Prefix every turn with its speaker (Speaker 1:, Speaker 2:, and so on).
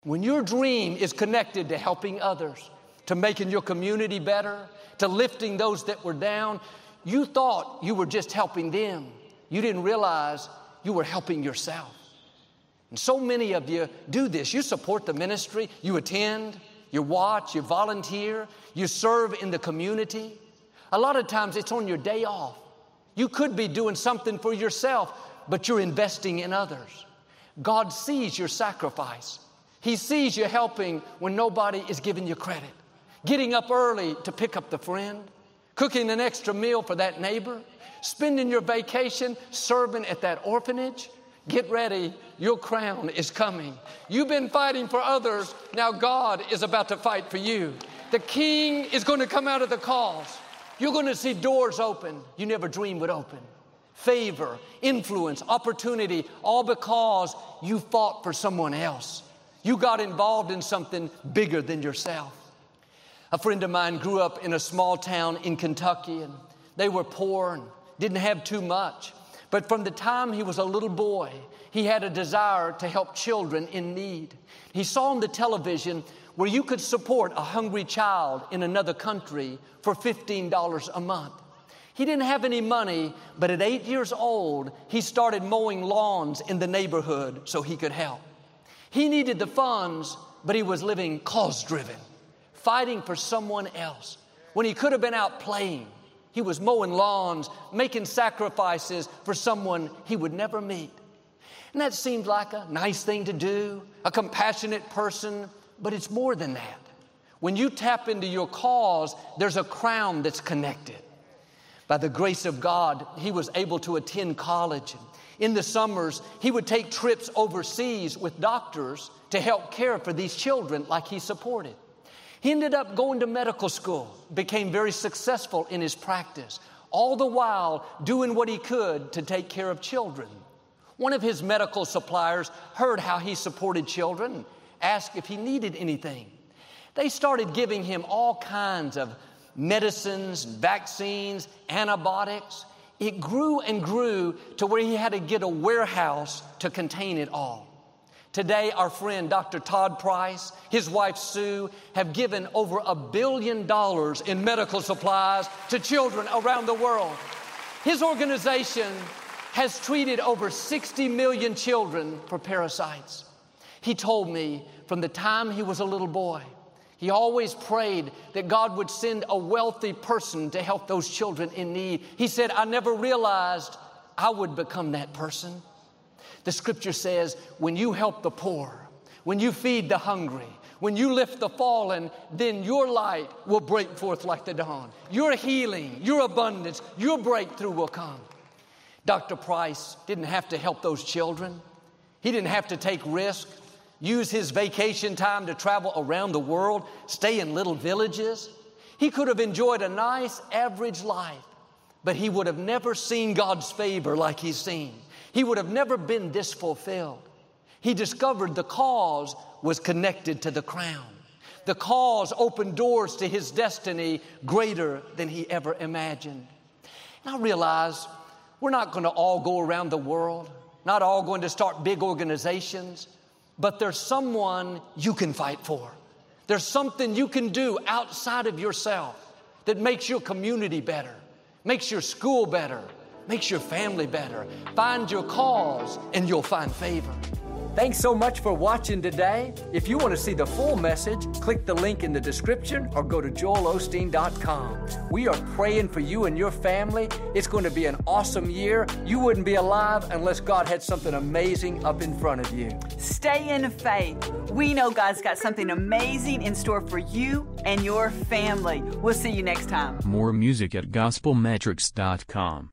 Speaker 1: When your dream is connected to helping others, to making your community better, to lifting those that were down, you thought you were just helping them. You didn't realize you were helping yourself. And so many of you do this. You support the ministry, you attend, you watch, you volunteer, you serve in the community. A lot of times it's on your day off. You could be doing something for yourself, but you're investing in others. God sees your sacrifice. He sees you helping when nobody is giving you credit. Getting up early to pick up the friend, cooking an extra meal for that neighbor, spending your vacation serving at that orphanage. Get ready, your crown is coming. You've been fighting for others, now God is about to fight for you. The king is going to come out of the cause. You're going to see doors open you never dreamed would open. Favor, influence, opportunity, all because you fought for someone else. You got involved in something bigger than yourself. A friend of mine grew up in a small town in Kentucky, and they were poor and didn't have too much. But from the time he was a little boy, he had a desire to help children in need. He saw on the television where you could support a hungry child in another country for $15 a month. He didn't have any money, but at 8 years old, he started mowing lawns in the neighborhood so he could help. He needed the funds, but he was living cause-driven, fighting for someone else. When he could have been out playing, he was mowing lawns, making sacrifices for someone he would never meet. And that seemed like a nice thing to do, a compassionate person, but it's more than that. When you tap into your cause, there's a crown that's connected. By the grace of God, he was able to attend college. In the summers, he would take trips overseas with doctors to help care for these children like he supported. He ended up going to medical school, became very successful in his practice, all the while doing what he could to take care of children. One of his medical suppliers heard how he supported children and asked if he needed anything. They started giving him all kinds of medicines, vaccines, antibiotics. It grew and grew to where he had to get a warehouse to contain it all. Today, our friend Dr. Todd Price, his wife Sue, have given over $1 billion in medical supplies to children around the world. His organization has treated over 60 million children for parasites. He told me from the time he was a little boy, he always prayed that God would send a wealthy person to help those children in need. He said, I never realized I would become that person. The scripture says, when you help the poor, when you feed the hungry, when you lift the fallen, then your light will break forth like the dawn. Your healing, your abundance, your breakthrough will come. Dr. Price didn't have to help those children. He didn't have to take risks, use his vacation time to travel around the world, stay in little villages. He could have enjoyed a nice, average life, but he would have never seen God's favor like he's seen. He would have never been this fulfilled. He discovered the cause was connected to the crown. The cause opened doors to his destiny greater than he ever imagined. And I realize we're not going to all go around the world, not all going to start big organizations, but there's someone you can fight for. There's something you can do outside of yourself that makes your community better, makes your school better, makes your family better. Find your cause and you'll find favor. Thanks so much for watching today. If you want to see the full message, click the link in the description or go to joelosteen.com. We are praying for you and your family. It's going to be an awesome year. You wouldn't be alive unless God had something amazing up in front of you.
Speaker 2: Stay in faith. We know God's got something amazing in store for you and your family. We'll see you next time.
Speaker 3: More music at gospelmetrics.com.